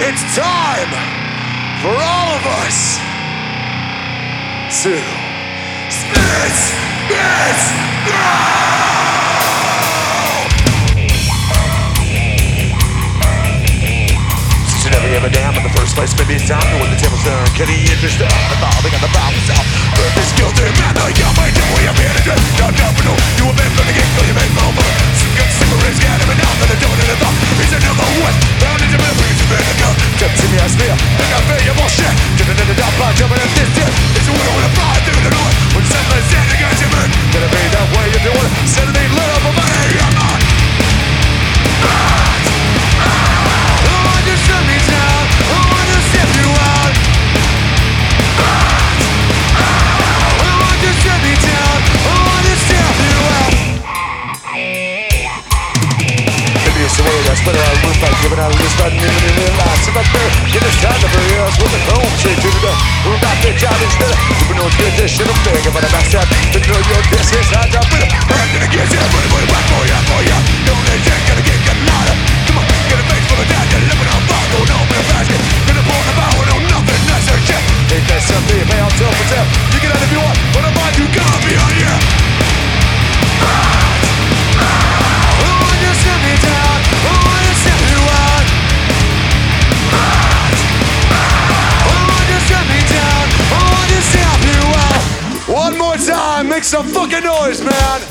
It's time for all of us to spit it Never gave a damn in the first place. Maybe it's time to when the tables turn. Can he interest evolving on the problem solve? Earth is guilty, man, I got my devil, you're managing. Not capital, you have been from the get-go, you made more. Some good cigarettes, got him, and now that I don't in a thought. He's another west, down into memories, you've been a gun. Jump to me, I smear, think I pay your bullshit. Dipping in the dark by jumping at this tip. It's a winner when I fly through the north. When something's standing against your man. Gonna be that way if you want it. Instead of being lit up, I'm not. Just shut me down, I wanna step you out. Just shut me down, I wanna step you out. Maybe it's the way I split out a roof, I'm giving out a loose button, even in real life. If I'm fair, get this time to bury us with a comb straight to the door. We're about to job instead of you know it's good, this shit I'm thinking, but I'm backstab. To know your distance, I drop with it. I'm gonna get you, money, back for ya, for ya. Don't let that gonna get louder. Come on, get a face full of that, you're living on fire, going home in a basket. Gonna pour the power, no nothing, that's their shit. Ain't that something, you may all tell for tell. You get out if you want, but I'm on, you gotta be on, yeah. Just shut me down, I wanna step you out. Just shut me down, I wanna step you out. One more time, make some fucking noise, man.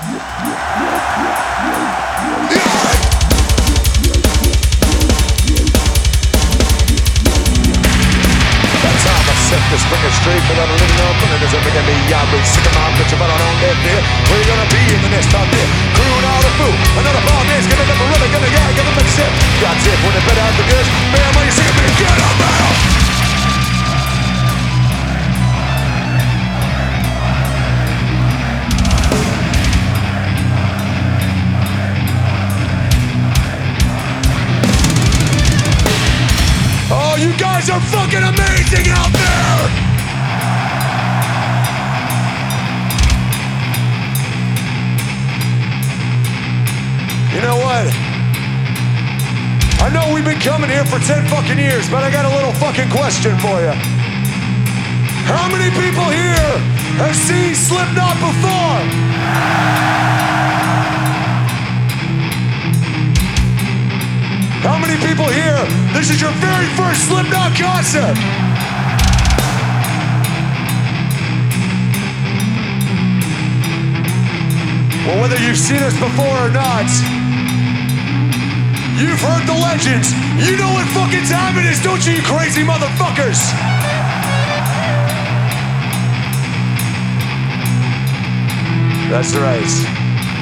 Set this finger straight without a little no fun. It doesn't make me yabby. Sick of my bitch, but I don't live here. Where you gonna be in the next time here? Crewing all the food. Another bomb is gonna never really gonna get give them a sip. Got tip when it better out the goods. Man, when you see me, get up now. Oh, you guys are fucking amazing out there! You know what? I know we've been coming here for 10 fucking years, but I got a little fucking question for you. How many people here have seen Slipknot before? How many people here, this is your very first Slipknot concert? Well, whether you've seen us before or not, you've heard the legends. You know what fucking time it is, don't you crazy motherfuckers? That's right.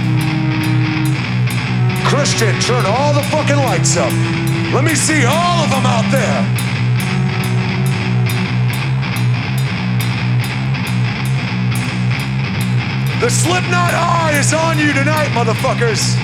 Christian, turn all the fucking lights up. Let me see all of them out there. The Slipknot eye is on you tonight, motherfuckers.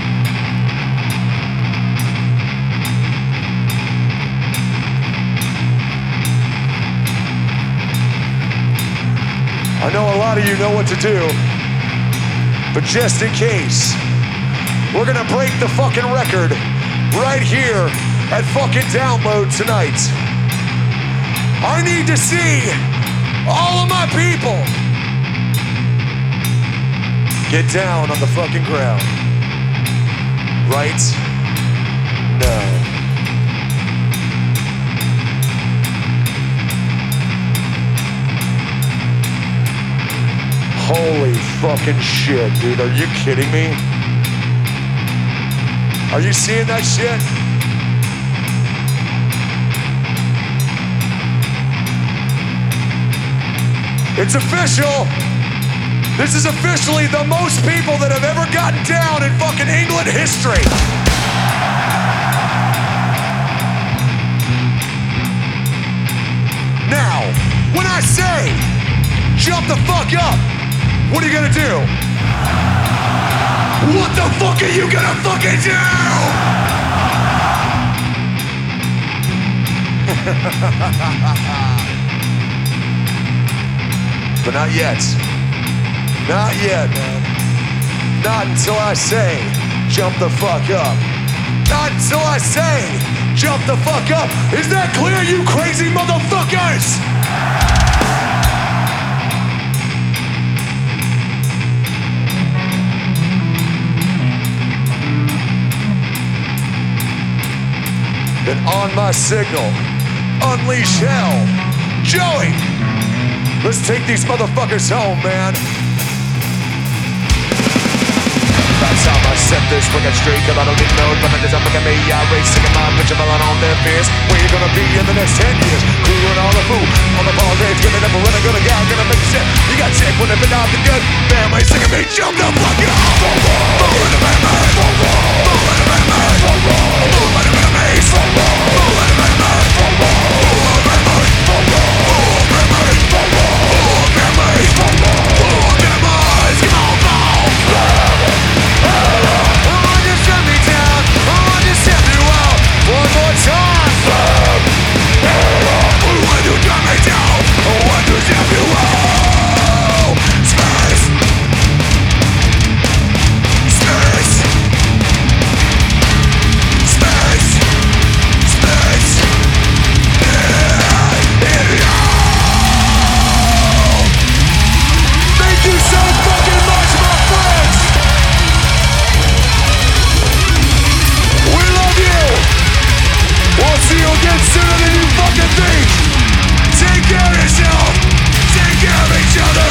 I know a lot of you know what to do, but just in case, we're gonna break the fucking record right here at fucking Download tonight. I need to see all of my people get down on the fucking ground. Right now. Holy fucking shit, dude. Are you kidding me? Are you seeing that shit? It's official. This is officially the most people that have ever gotten down in fucking England history. Now, when I say jump the fuck up, what are you gonna do? What the fuck are you gonna fucking do? But not yet. Not yet, man. Not until I say, jump the fuck up. Not until I say, Jump the fuck up. Is that clear, you crazy motherfuckers? And on my signal, unleash hell. Joey, let's take these motherfuckers home, man. That's how I set this fucking straight, cause I don't get no advantage. I'm looking at me, I race, singing my bitch, I'm on their fears. Where you gonna be in the next 10 years? Crewing all the food, on the ball grave, giving up a running, gonna go, gonna make shit. You got sick when it been out the good family, singing me, jump the fuck off. Moving to my mind, moving to my mind, moving to my maze, moving to my mind, moving to my mind, moving to my mind, moving to my mind, moving to my mind, come on, go. One more time! When you drop me down, when you drop me low. Space! Space! Space! Space! Thank you so fucking much, my friends! We love you! We'll see you again sooner than you fucking think! Take care of yourself! Take care of each other!